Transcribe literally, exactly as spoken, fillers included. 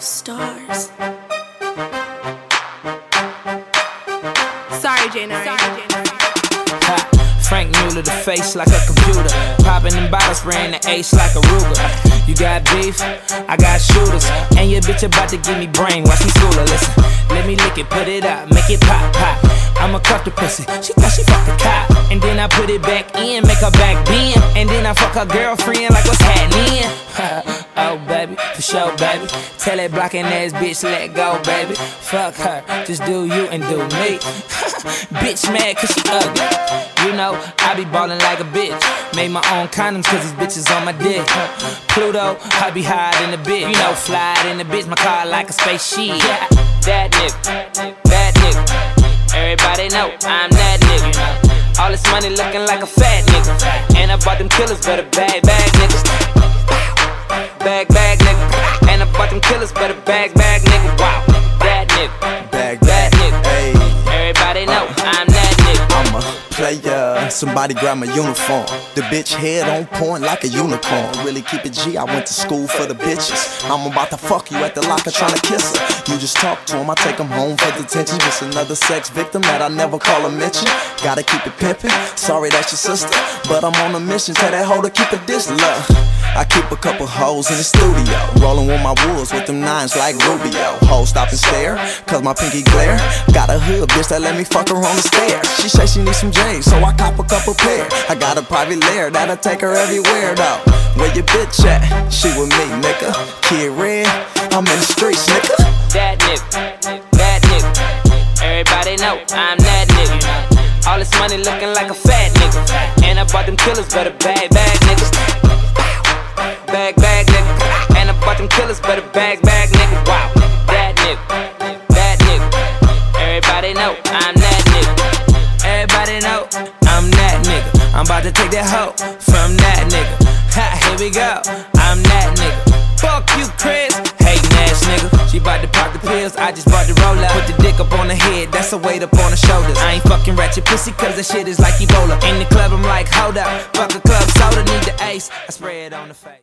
Stars. Sorry, J Nari. Frank Mueller, the face like a computer. Popping them bottles, spraying the ace like a Ruger. You got beef, I got shooters. And your bitch about to give me brain, watch me school her. Listen, let me lick it, put it up, make it pop, pop. I'ma cuff the pussy, she thought she fucked the cop. And then I put it back in, make her back bend. And then I fuck her girlfriend like what's happening. Oh baby, for sure baby. Tell that blocking ass bitch let go baby. Fuck her, just do you and do me. Bitch mad cause she ugly. You know, I be ballin' like a bitch. Made my own condoms cause these bitches on my dick. Pluto, I be high in the bitch. You know, fly in the bitch, my car like a spaceship. Yeah, that nigga, that nigga. Everybody know I'm that nigga. All this money looking like a fat nigga. And I bought them killers, better bag, bag niggas. Bag, bag nigga. And I bought them killers, better bag, bag nigga. Wow, that nigga. Bag, that nigga. Hey. Everybody know I'm that nigga. I'm a player, somebody grab my uniform. The bitch head on point like a unicorn. Really keep it G, I went to school for the bitches. I'm about to fuck you at the locker trying to kiss her. You just talk to him, I take him home for detention. Just another sex victim that I never call a mention. Gotta keep it pimpin', sorry that's your sister. But I'm on a mission, tell that hoe to keep it this love. I keep a couple hoes in the studio, rolling with my wolves with them nines like Rubio. Hoes stop and stare, cause my pinky glare. Got a hood bitch that let me fuck her on the stairs. She say she needs some J's, so I cop a couple pair. I got a private lair that'll take her everywhere though. Where your bitch at? She with me, nigga. Kid Red, I'm in the streets, nigga. That nigga, that nigga. Everybody know I'm that nigga. All this money looking like a fat nigga. And I bought them killers, better bag, bag niggas. Bag, bag nigga. And I bought them killers, better bag, bag nigga. Wow, that nigga, that nigga. Everybody know I'm that nigga. Everybody know I'm that nigga. I'm about to take that hoe from that nigga. Ha, here we go, I'm that nigga. Fuck you, Chris, hatin' ass nigga. She bout to pop the pills, I just bought the roller. Put the dick up on the head, that's a weight up on the shoulders. I ain't fucking ratchet pussy cause that shit is like Ebola. In the club I'm like, hold up, fuck a club soda, need the ace, I spray it on the face.